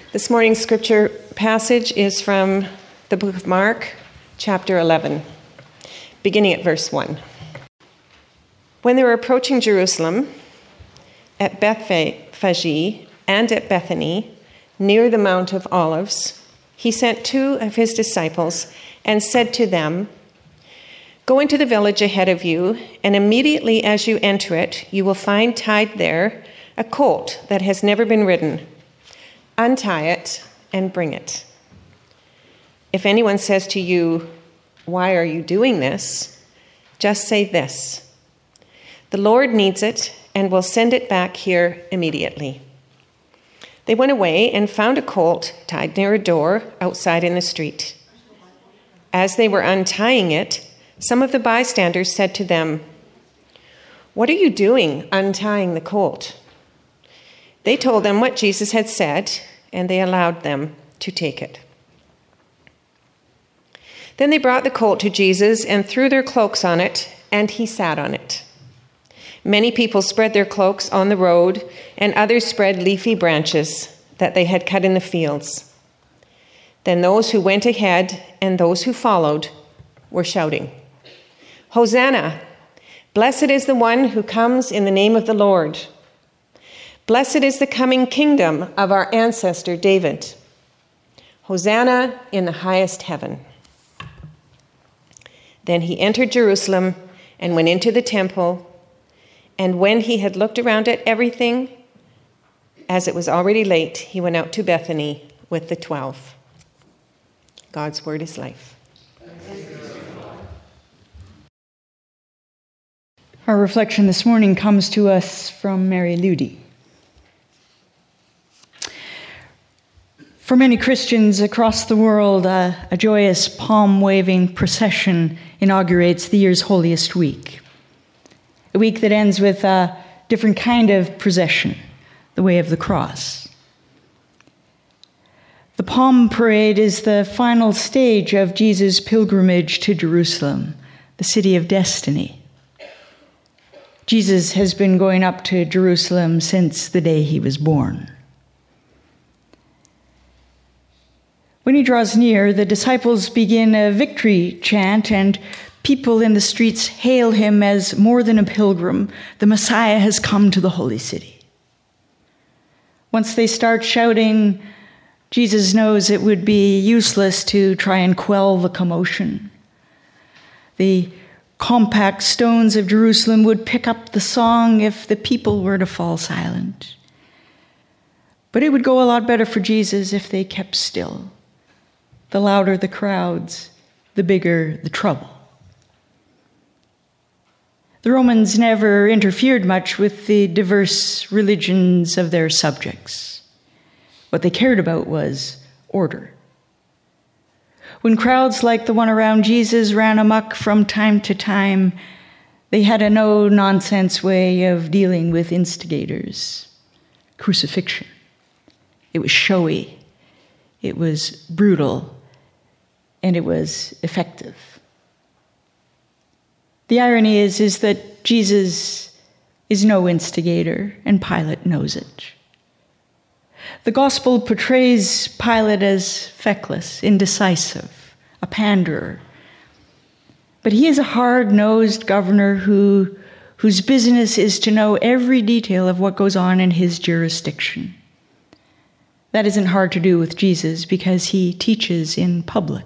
This morning's scripture passage is from the book of Mark, chapter 11, beginning at verse 1. When they were approaching Jerusalem, at Bethphage and at Bethany, near the Mount of Olives, he sent two of his disciples and said to them, "Go into the village ahead of you, and immediately as you enter it, you will find tied there a colt that has never been ridden. Untie it and bring it. If anyone says to you, 'Why are you doing this?' just say this, 'The Lord needs it and will send it back here immediately.'" They went away and found a colt tied near a door outside in the street. As they were untying it, some of the bystanders said to them, "What are you doing untying the colt?" They told them what Jesus had said, and they allowed them to take it. Then they brought the colt to Jesus and threw their cloaks on it, and he sat on it. Many people spread their cloaks on the road, and others spread leafy branches that they had cut in the fields. Then those who went ahead and those who followed were shouting, "Hosanna! Blessed is the one who comes in the name of the Lord. Blessed is the coming kingdom of our ancestor David. Hosanna in the highest heaven." Then he entered Jerusalem and went into the temple. And when he had looked around at everything, as it was already late, he went out to Bethany with the 12. God's word is life. Our reflection this morning comes to us from Mary Ludi. For many Christians across the world, a joyous palm-waving procession inaugurates the year's holiest week. A week that ends with a different kind of procession, the way of the cross. The Palm Parade is the final stage of Jesus' pilgrimage to Jerusalem, the city of destiny. Jesus has been going up to Jerusalem since the day he was born. When he draws near, the disciples begin a victory chant, and people in the streets hail him as more than a pilgrim. The Messiah has come to the holy city. Once they start shouting, Jesus knows it would be useless to try and quell the commotion. The compact stones of Jerusalem would pick up the song if the people were to fall silent. But it would go a lot better for Jesus if they kept still. The louder the crowds, the bigger the trouble. The Romans never interfered much with the diverse religions of their subjects. What they cared about was order. When crowds like the one around Jesus ran amok from time to time, they had a no-nonsense way of dealing with instigators. Crucifixion. It was showy. It was brutal. And it was effective. The irony is that Jesus is no instigator, and Pilate knows it. The gospel portrays Pilate as feckless, indecisive, a panderer. But he is a hard-nosed governor whose business is to know every detail of what goes on in his jurisdiction. That isn't hard to do with Jesus because he teaches in public.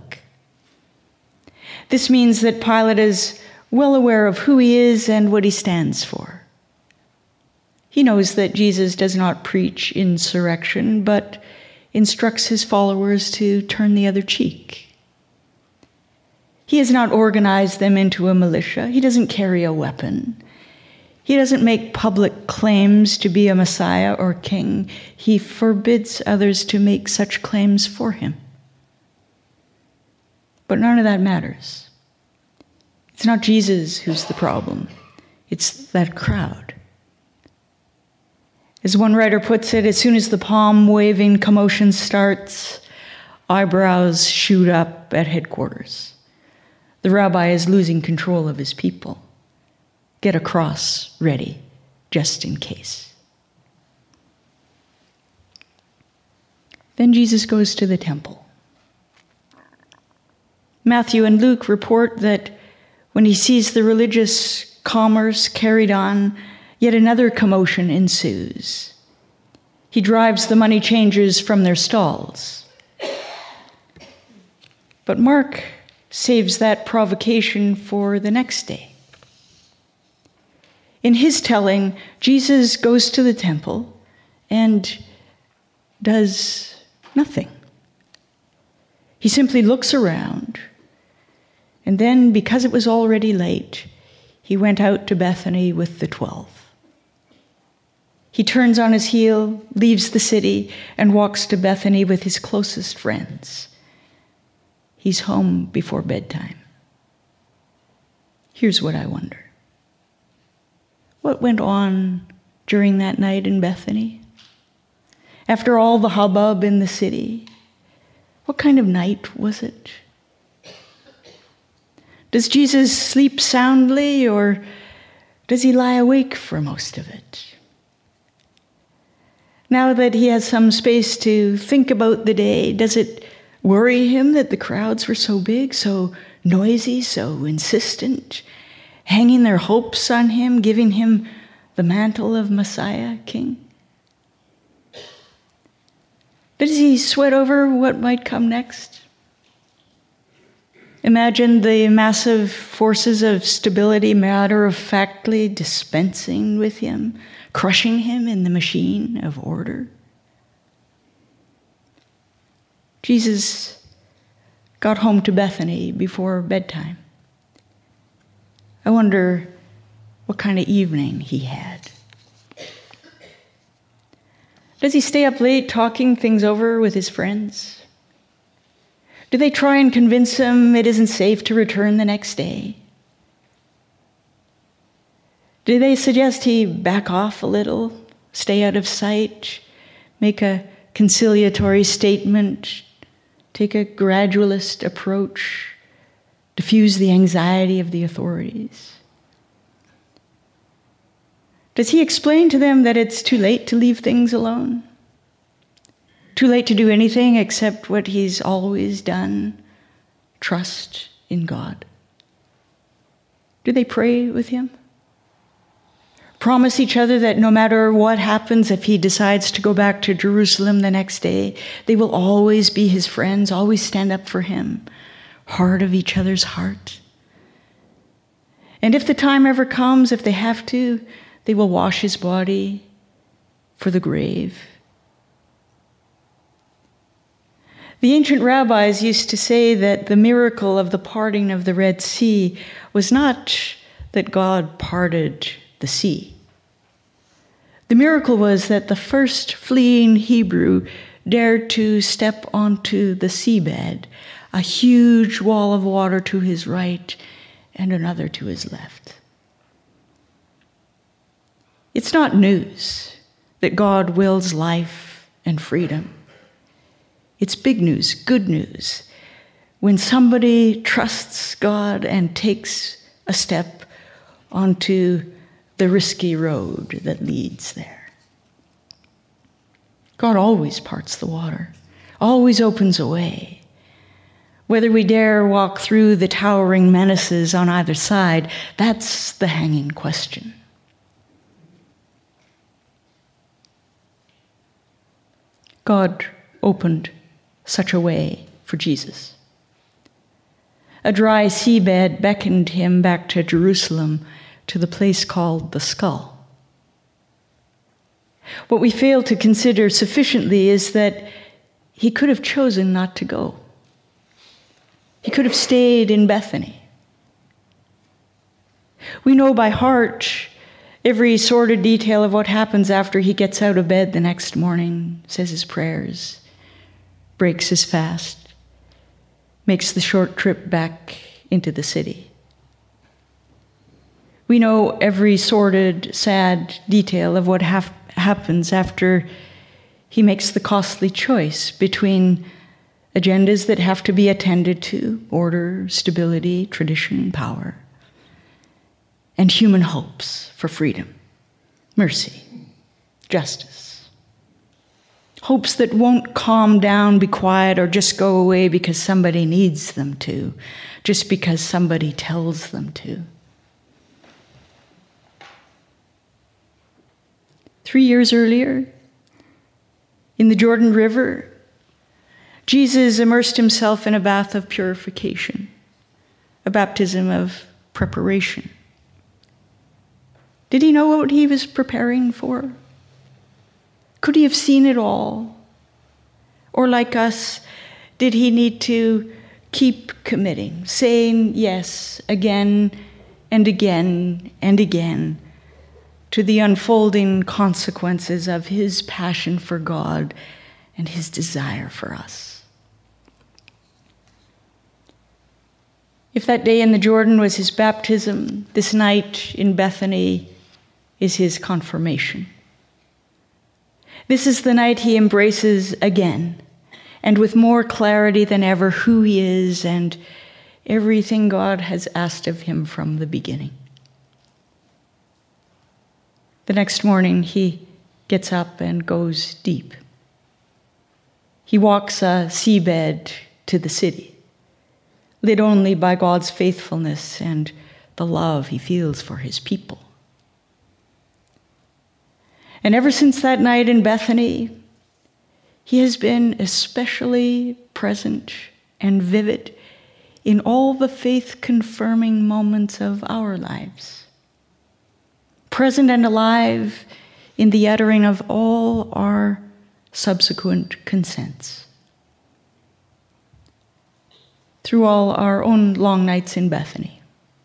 This means that Pilate is well aware of who he is and what he stands for. He knows that Jesus does not preach insurrection, but instructs his followers to turn the other cheek. He has not organized them into a militia. He doesn't carry a weapon. He doesn't make public claims to be a Messiah or king. He forbids others to make such claims for him. But none of that matters. It's not Jesus who's the problem. It's that crowd. As one writer puts it, as soon as the palm-waving commotion starts, eyebrows shoot up at headquarters. The rabbi is losing control of his people. Get a cross ready, just in case. Then Jesus goes to the temple. Matthew and Luke report that when he sees the religious commerce carried on, yet another commotion ensues. He drives the money changers from their stalls. But Mark saves that provocation for the next day. In his telling, Jesus goes to the temple and does nothing. He simply looks around, and then, because it was already late, he went out to Bethany with the 12. He turns on his heel, leaves the city, and walks to Bethany with his closest friends. He's home before bedtime. Here's what I wonder. What went on during that night in Bethany? After all the hubbub in the city, what kind of night was it? Does Jesus sleep soundly, or does he lie awake for most of it? Now that he has some space to think about the day, does it worry him that the crowds were so big, so noisy, so insistent, hanging their hopes on him, giving him the mantle of Messiah, King? Does he sweat over what might come next? Imagine the massive forces of stability matter-of-factly dispensing with him, crushing him in the machine of order. Jesus got home to Bethany before bedtime. I wonder what kind of evening he had. Does he stay up late talking things over with his friends? Do they try and convince him it isn't safe to return the next day? Do they suggest he back off a little, stay out of sight, make a conciliatory statement, take a gradualist approach, diffuse the anxiety of the authorities? Does he explain to them that it's too late to leave things alone? Too late to do anything except what he's always done, trust in God? Do they pray with him? Promise each other that no matter what happens, if he decides to go back to Jerusalem the next day, they will always be his friends, always stand up for him, heart of each other's heart. And if the time ever comes, if they have to, they will wash his body for the grave. The ancient rabbis used to say that the miracle of the parting of the Red Sea was not that God parted the sea. The miracle was that the first fleeing Hebrew dared to step onto the seabed, a huge wall of water to his right and another to his left. It's not news that God wills life and freedom. It's big news, good news, when somebody trusts God and takes a step onto the risky road that leads there. God always parts the water, always opens a way. Whether we dare walk through the towering menaces on either side, that's the hanging question. God opened such a way for Jesus. A dry seabed beckoned him back to Jerusalem, to the place called the Skull. What we fail to consider sufficiently is that he could have chosen not to go. He could have stayed in Bethany. We know by heart every sordid detail of what happens after he gets out of bed the next morning, says his prayers, breaks his fast, makes the short trip back into the city. We know every sordid, sad detail of what happens after he makes the costly choice between agendas that have to be attended to, order, stability, tradition, power, and human hopes for freedom, mercy, justice. hopes that won't calm down, be quiet, or just go away because somebody needs them to, just because somebody tells them to. 3 years earlier, in the Jordan River, Jesus immersed himself in a bath of purification, a baptism of preparation. Did he know what he was preparing for? Could he have seen it all? Or like us, did he need to keep committing, saying yes again and again and again to the unfolding consequences of his passion for God and his desire for us? If that day in the Jordan was his baptism, this night in Bethany is his confirmation. This is the night he embraces again, and with more clarity than ever, who he is and everything God has asked of him from the beginning. The next morning, he gets up and goes deep. He walks a seabed to the city, lit only by God's faithfulness and the love he feels for his people. And ever since that night in Bethany, he has been especially present and vivid in all the faith-confirming moments of our lives. Present and alive in the uttering of all our subsequent consents. Through all our own long nights in Bethany.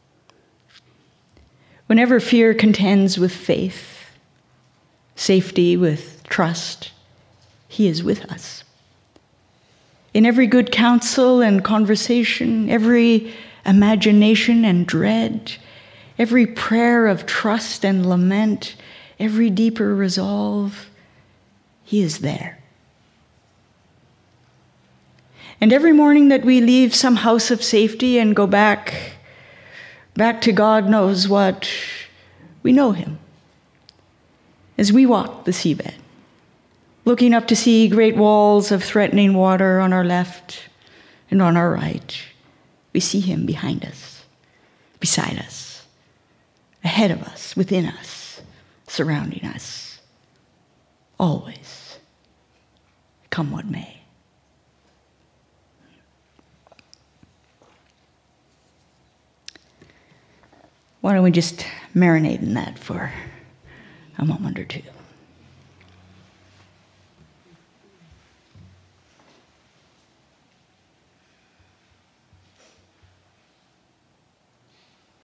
Whenever fear contends with faith, safety with trust, he is with us. In every good counsel and conversation, every imagination and dread, every prayer of trust and lament, every deeper resolve, he is there. And every morning that we leave some house of safety and go back to God knows what, we know him. As we walk the seabed, looking up to see great walls of threatening water on our left and on our right, we see him behind us, beside us, ahead of us, within us, surrounding us, always, come what may. Why don't we just marinate in that for a moment or two?